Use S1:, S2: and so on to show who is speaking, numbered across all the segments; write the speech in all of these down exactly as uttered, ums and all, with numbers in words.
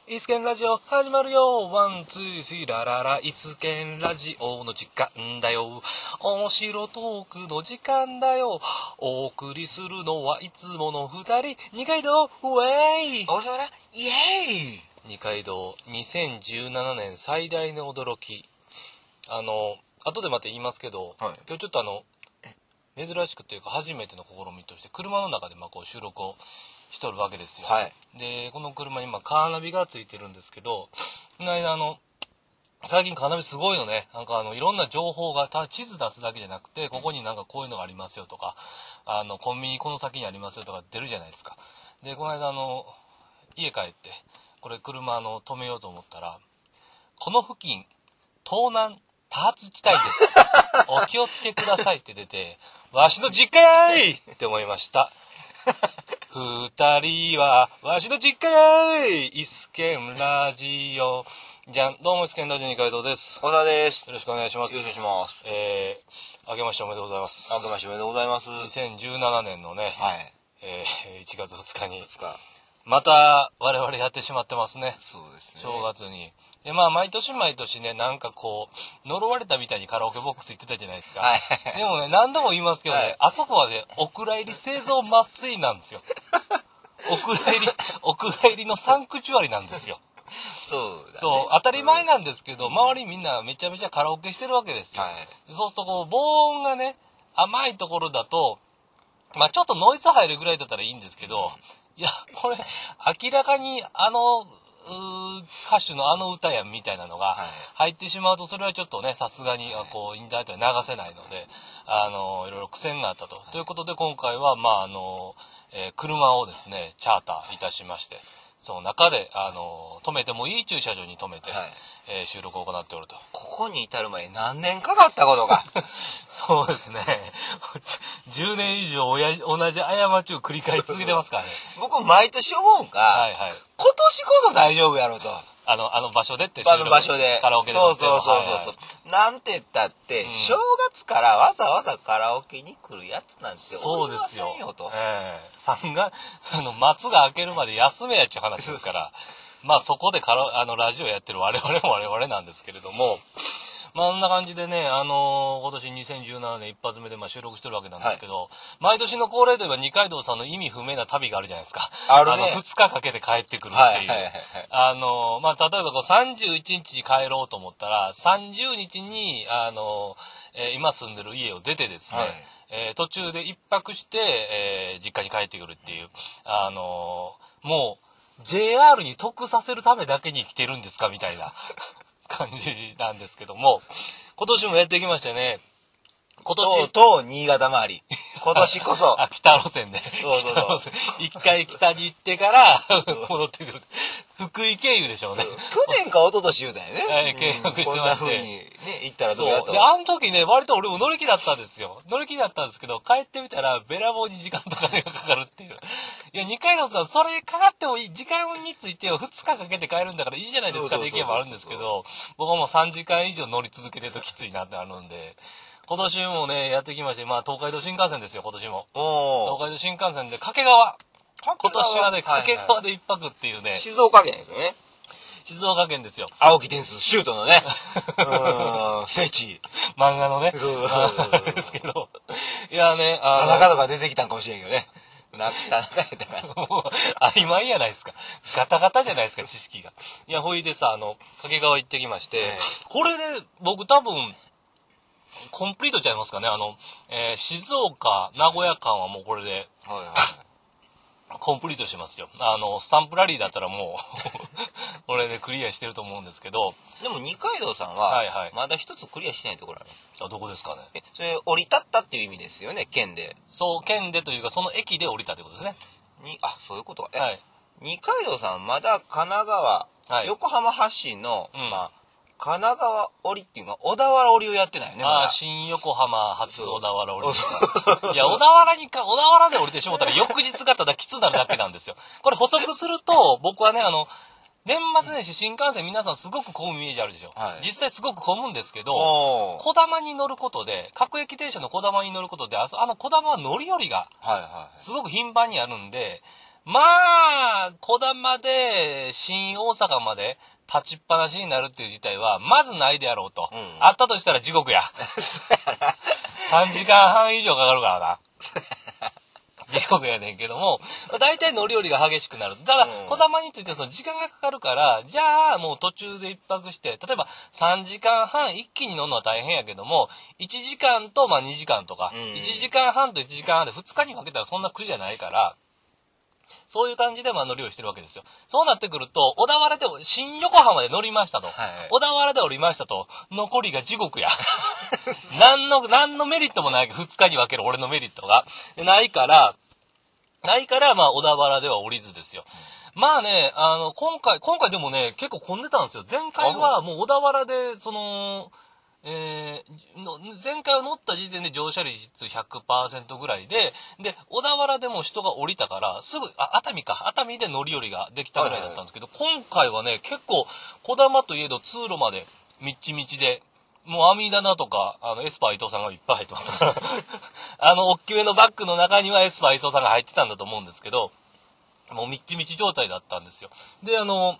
S1: イスケンラジオ始まるよ。ワン、ツー、スリー、ラララ。イスケンラジオの時間だよ。面白トークの時間だよ。お送りするのはいつもの二人。二階堂、ウェイ。
S2: 大空、イエーイ。
S1: 二階堂、にせんじゅうななねん最大の驚き。あの、後でまた言いますけど、はい、今日ちょっとあの、珍しくというか初めての試みとして、車の中でまあこう収録をしとるわけですよ。
S2: はい、
S1: でこの車に今カーナビがついてるんですけど、この間あの最近カーナビすごいのね。なんかあのいろんな情報が、ただ地図出すだけじゃなくて、ここになんかこういうのがありますよとか、あのコンビニこの先にありますよとか出るじゃないですか。でこの間あの家帰ってこれ車あの止めようと思ったら、この付近盗難多発地帯ですお気をつけくださいって出て、わしの実家やーいって思いました。二人はわしの実家やーい。イスケンラジオじゃん。どうもイスケンラジオ二階堂です。
S2: 小田です。
S1: よろしくお願いします。
S2: よろしくお願いします。
S1: えー、明けましておめでとうございます。
S2: 明けましておめでとうございます。
S1: にせんじゅうななねんのね、
S2: はい、
S1: えー、いちがつふつかに
S2: ふつか
S1: また我々やってしまってますね。
S2: そうですね。
S1: 正月に。でまあ毎年毎年ね、なんかこう呪われたみたいにカラオケボックス行ってたじゃないですか。
S2: はい、
S1: でもね、何度も言いますけどね、はい、あそこはね、お蔵入り製造麻酔なんですよ。お蔵入り、お蔵入りのサンクチュアリなんですよ。
S2: そうだね。
S1: そう、当たり前なんですけど、周りみんなめちゃめちゃカラオケしてるわけですよ。はい、そうするとこう、防音がね、甘いところだと、まあちょっとノイズ入るぐらいだったらいいんですけど、いや、これ、明らかにあの、歌手のあの歌やみたいなのが入ってしまうと、それはちょっとね、さすがにこうインターネットで流せないので、あのいろいろ苦戦があったと、はい、ということで今回はまああの、えー、車をですねチャーターいたしまして、その中であの止めてもいい駐車場に止めて、はい、えー、収録を行っておると。
S2: ここに至る前に何年かかったことが
S1: そうですねじゅうねん以上おや同じ過ちを繰り返し続けてますからね。
S2: 僕毎年思うんか、はいはい、今年こそ大丈夫やろうと。
S1: あの、あの場所でって
S2: あの場所で。
S1: カラオケで。
S2: そうそうそうそう。はいはい、なんて言ったって、うん、正月からわざわざカラオケに来るやつなんて
S1: そうですよ。
S2: よと。
S1: ええー。さんが、あの、松が明けるまで休めやっちゅう話ですから。まあそこでカラ、あの、ラジオやってる我々も我々なんですけれども、まあ、あんな感じでね、あのー、今年にせんじゅうななねん一発目でまあ収録してるわけなんですけど、はい、毎年の恒例といえば二階堂さんの意味不明な旅があるじゃないですか。
S2: あるね。
S1: あの、二日かけて帰ってくるっていう。はいはいはいはい、あのー、まあ、例えばこうさんじゅういちにちに帰ろうと思ったら、さんじゅうにちに、あのー、えー、今住んでる家を出てですね、はい、えー、途中で一泊して、えー、実家に帰ってくるっていう、あのー、もう、ジェイアール に得させるためだけに来てるんですかみたいな。感じなんですけども、今年もやってきましたね。
S2: 今年と新潟周り。今年こそ。
S1: あ、北路線で。
S2: そうそうそう。
S1: 一回北に行ってから戻ってくる。福井経由でしょうね。
S2: 去年か一昨年言うたんやね。
S1: えー、計画してまして。
S2: こんな風にね、行ったらどうやと。
S1: で、あの時ね、割と俺も乗り気だったんですよ。乗り気だったんですけど、帰ってみたら、べらぼうに時間とかがかかるっていう。いや、二階堂さん、それかかってもいい。時間についてはふつかかけて帰るんだからいいじゃないですかって意見もあるんですけど、僕はもうさんじかん以上乗り続けてるときついなってあるんで、今年もね、やってきまして、まあ、東海道新幹線ですよ、今年も。東海道新幹線で掛川。今年はね、掛川で一泊っていうね。
S2: 静岡県ですよね。
S1: 静岡県ですよ。
S2: 青木天数シュートのね。うーん、聖地。
S1: 漫画のね。そうそうそうですけど。いやね、
S2: あの。田中とか出てきたんかもしれんけどね。な、田中やったから。
S1: もう、曖昧やないですか。ガタガタじゃないですか、知識が。いや、ほいでさ、あの、掛川行ってきまして、はい、これで、僕多分、コンプリートちゃいますかね。あの、えー、静岡、名古屋間はもうこれで、はいはい、コンプリートしますよ。あの、スタンプラリーだったらもう、これでクリアしてると思うんですけど。
S2: でも二階堂さんは、はいはい、まだ一つクリアしてないところあるんです。
S1: あ、どこですかね。
S2: え、それ、降り立ったっていう意味ですよね、県で。
S1: そう、県でというか、その駅で降りたってことですね。
S2: に、あ、そういうことか。
S1: はい。
S2: 二階堂さん、まだ神奈川、はい、横浜発信の、うん、まあ、神奈川折っていうのは小田原折をやってないよね。
S1: ああ、新横浜発小田原折ですか。いや、小田原にか、小田原で降りてしもたら翌日がただきつなるだけなんですよ。これ補足すると、僕はね、あの、年末年始新幹線皆さんすごく混むイメージあるでしょ。はい、実際すごく混むんですけど、小玉に乗ることで、各駅停車の小玉に乗ることで、あの小玉は乗り降りが、すごく頻繁にあるんで、 まあ、小玉で新大阪まで立ちっぱなしになるっていう事態は、まずないであろうと。うん、あったとしたら地獄や。そうやな。さんじかんはん以上かかるからな。地獄やねんけども、だいたい乗り降りが激しくなる。ただ、小玉についてその時間がかかるから、じゃあもう途中で一泊して、例えばさんじかんはん一気に乗るのは大変やけども、いちじかんとまあにじかんとか、うん、いちじかんはんといちじかんはんでふつかに分けたらそんな苦じゃないから、そういう感じでまあ乗り降りしてるわけですよ。そうなってくると、小田原で、新横浜で乗りましたと。はいはい、小田原で降りましたと。残りが地獄や。何の、何のメリットもない。二日に分ける俺のメリットが。ないから、ないから、まあ、小田原では降りずですよ。まあね、あの、今回、今回でもね、結構混んでたんですよ。前回はもう小田原で、その、えー、の前回は乗った時点で乗車率 ひゃくパーセント ぐらいで、で、小田原でも人が降りたから、すぐ、あ、熱海か、熱海で乗り降りができたぐらいだったんですけど、はいはいはい、今回はね、結構、小玉といえど通路まで、みっちみちで、もう網棚とか、あの、エスパー伊藤さんがいっぱい入ってますから、あの、大きめのバッグの中にはエスパー伊藤さんが入ってたんだと思うんですけど、もうみっちみち状態だったんですよ。で、あの、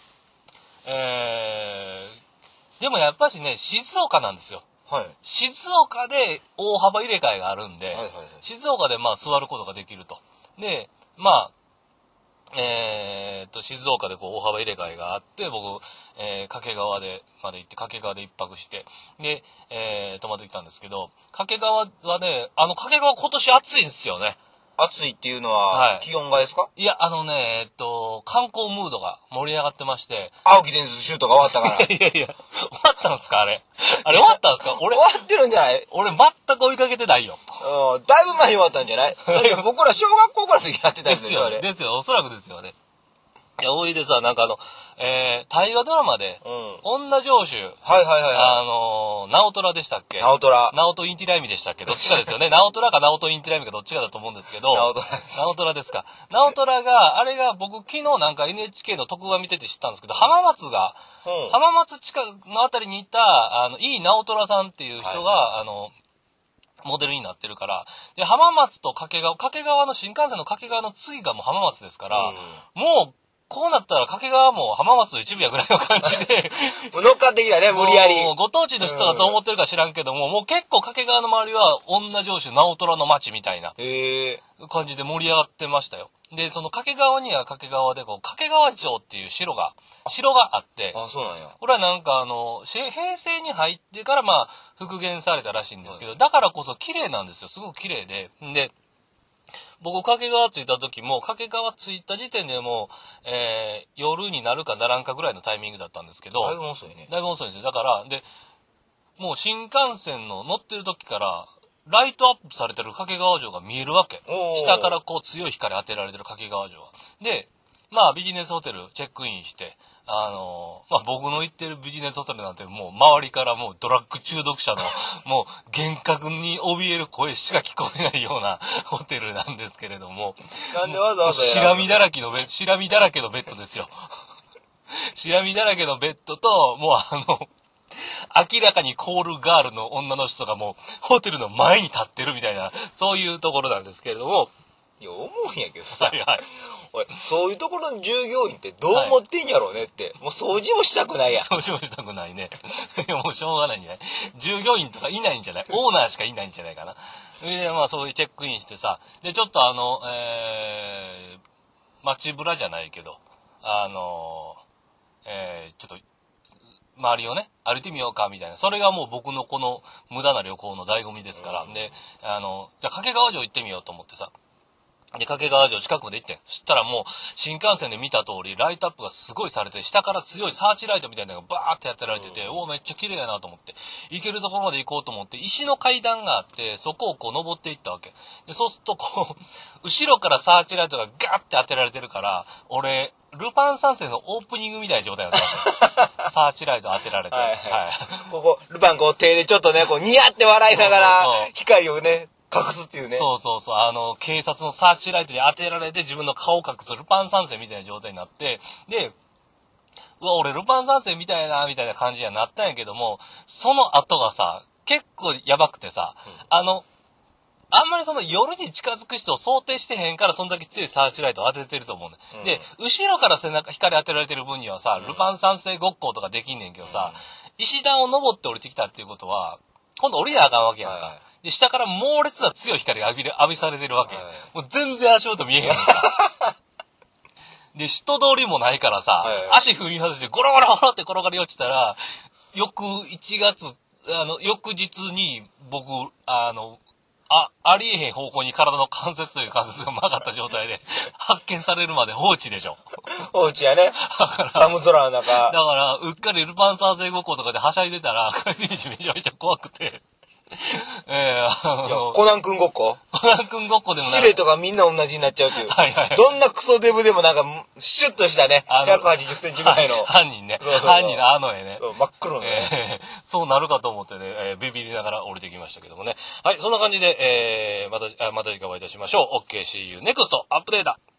S1: えー、でもやっぱしね、静岡なんですよ。はい。静岡で大幅入れ替えがあるんで、はいはいはい、静岡でまあ座ることができると。で、まあ、えー、っと、静岡でこう大幅入れ替えがあって、僕、えー、掛川で、まで行って、掛川で一泊して、で、えー、泊まってきたんですけど、掛川はね、あの掛川今年暑いんですよね。
S2: 暑いっていうのは、はい、気温がですか？
S1: いや、あのね、えっと、観光ムードが盛り上がってまして。
S2: 青木伝説シュートが終わったから。
S1: いやいや、終わったんすかあれ。あれ終わったんすか俺。
S2: 終わってるんじゃない？
S1: 俺全く追いかけてないよ。
S2: うん、だいぶ前に終わったんじゃない？だって僕ら小学校からの時やってたん
S1: ですよ。ですよ、ですよ、おそらくですよね。いや、多いでさ、なんかあの、えー、大河ドラマで、うん、女城主。
S2: はいはいはい、はい。
S1: あのー、直虎でしたっけ？
S2: 直虎。
S1: 直人インティライミでしたっけ？どっちかですよね。直虎か直人インティライミかどっちかだと思うんですけど。
S2: 直虎。
S1: 直虎ですか。直虎が、あれが僕昨日なんか エヌエイチケー の特番見てて知ったんですけど、浜松が、うん、浜松近くのあたりにいた、あの、いい直虎さんっていう人が、はい、あの、モデルになってるから。で、浜松と掛川、掛川の新幹線の掛川の次がもう浜松ですから、うん、もう、こうなったら掛川も浜松の一部やぐらいの感じで
S2: 乗っかってきたね、無理やり。
S1: ご当地の人だと思ってるか知らんけども、うん、もう結構掛川の周りは女城主直虎の町みたいな感じで盛り上がってましたよ。で、その掛川には掛川でこう、掛川城っていう城が、城があって、
S2: あ、そうなんや。
S1: これはなんかあの、平成に入ってからまあ、復元されたらしいんですけど、はい、だからこそ綺麗なんですよ。すごく綺麗で。で、僕、掛川着いた時も、掛川着いた時点でもう、えー、夜になるかならんかぐらいのタイミングだったんですけど。
S2: だいぶ遅いね。
S1: だいぶ遅いんですよ。だから、で、もう新幹線の乗ってる時から、ライトアップされてる掛川城が見えるわけ。下からこう強い光当てられてる掛川城は。で、まあビジネスホテルチェックインして、あのー、まあ僕の行ってるビジネスホテルなんてもう周りからもうドラッグ中毒者のもう幻覚に怯える声しか聞こえないようなホテルなんですけれども。
S2: なんでわざわざ
S1: シラミだらけのベッド、シラミだらけのベッドですよ。シラミだらけのベッドと、もうあの、明らかにコールガールの女の人がもうホテルの前に立ってるみたいな、そういうところなんですけれども。
S2: いや、思うんやけどさ。
S1: はいはい。
S2: 俺、そういうところの従業員ってどう思ってんやろうねって。はい、もう掃除もしたくないやん。
S1: 掃除もしたくないね。いや、もうしょうがないんじゃない？従業員とかいないんじゃない？オーナーしかいないんじゃないかな。で、まあそういうチェックインしてさ、で、ちょっとあの、えー、街ブラじゃないけど、あの、えー、ちょっと、周りをね、歩いてみようか、みたいな。それがもう僕のこの無駄な旅行の醍醐味ですから。うん、で、あの、じゃあ掛川城行ってみようと思ってさ。で、掛川城近くまで行ってん。そしたらもう、新幹線で見た通り、ライトアップがすごいされて、下から強いサーチライトみたいなのがバーってやってられてて、うん、おーめっちゃ綺麗やなと思って、行けるところまで行こうと思って、石の階段があって、そこをこう登っていったわけ。で、そうするとこう、後ろからサーチライトがガーって当てられてるから、俺、ルパン三世のオープニングみたいな状態になってました。サーチライト当てられて。はい、はい。はい、
S2: ここ、ルパンこう手でちょっとね、こうニヤって笑いながら、そうそうそう光をね、隠すっていうね。
S1: そうそうそう。あの、警察のサーチライトに当てられて自分の顔を隠すルパン三世みたいな状態になって、で、うわ、俺ルパン三世みたいな、みたいな感じにはなったんやけども、その後がさ、結構やばくてさ、うん、あの、 あんまりその夜に近づく人を想定してへんから、そんだけ強いサーチライトを当ててると思うね、うん。で、後ろから背中、光当てられてる分にはさ、ルパン三世ごっことかできんねんけどさ、うん、石段を登って降りてきたっていうことは、今度降りなあかんわけやんか。はい、で、下から猛烈な強い光が浴びる、浴びされてるわけ。はい、もう全然足元見えへんやんか。で、人通りもないからさ、はいはい、足踏み外してゴロゴロゴロって転がり落ちたら、翌いちがつ、あの、翌日に僕、あの、あ、ありえへん方向に体の関節という関節が曲がった状態で発見されるまで放置でしょ。
S2: 放置やね。だから寒空の中。
S1: だから、うっかりルパン三世ごっことかではしゃいでたら、帰り道めちゃめちゃ怖くて。ええー、あの、
S2: コナン君ごっこ
S1: コナン君ごっこでも
S2: ない。司令とかみんな同じになっちゃうっていう。はいはい、はい。どんなクソデブでもなんか、シュッとしたね、ひゃくはちじゅっセンチぐらいの。
S1: 犯人ね。そうそうそう犯人のあの絵ね。
S2: 真っ黒のね、
S1: えー。そうなるかと思ってね、えー、ビビりながら降りてきましたけどもね。はい、そんな感じで、えー、また、また次回お会いいたしましょう。オーケーシーユーネクストアップデート。